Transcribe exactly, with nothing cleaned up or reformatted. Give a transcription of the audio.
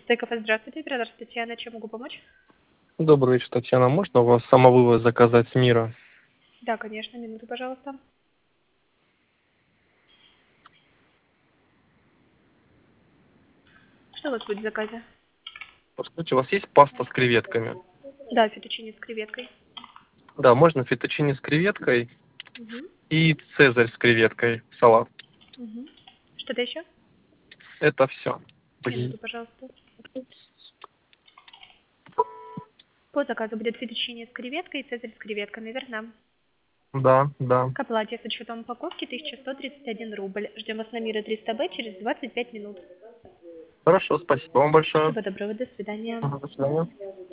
Стейк-кафе, здравствуйте, оператор Татьяна, чем могу помочь? Добрый вечер, Татьяна. Можно у вас самовывоз заказать с мира? Да, конечно, минуту, пожалуйста. Что у вас будет в заказе? Подскажите, у вас есть паста с креветками? Да, фетучини с креветкой. Да, можно фетучини с креветкой Угу. и цезарь с креветкой, салат. Угу. Что-то еще? Это все. Минуту, пожалуйста. По заказу будет фетучини с креветкой и цезарь с креветками, верно? Да, да. К оплате с учетом упаковки тысяча сто тридцать один рубль. Ждем вас на Мира триста Б через двадцать пять минут. Хорошо, спасибо вам большое. Всего доброго, до свидания. Ага, до свидания.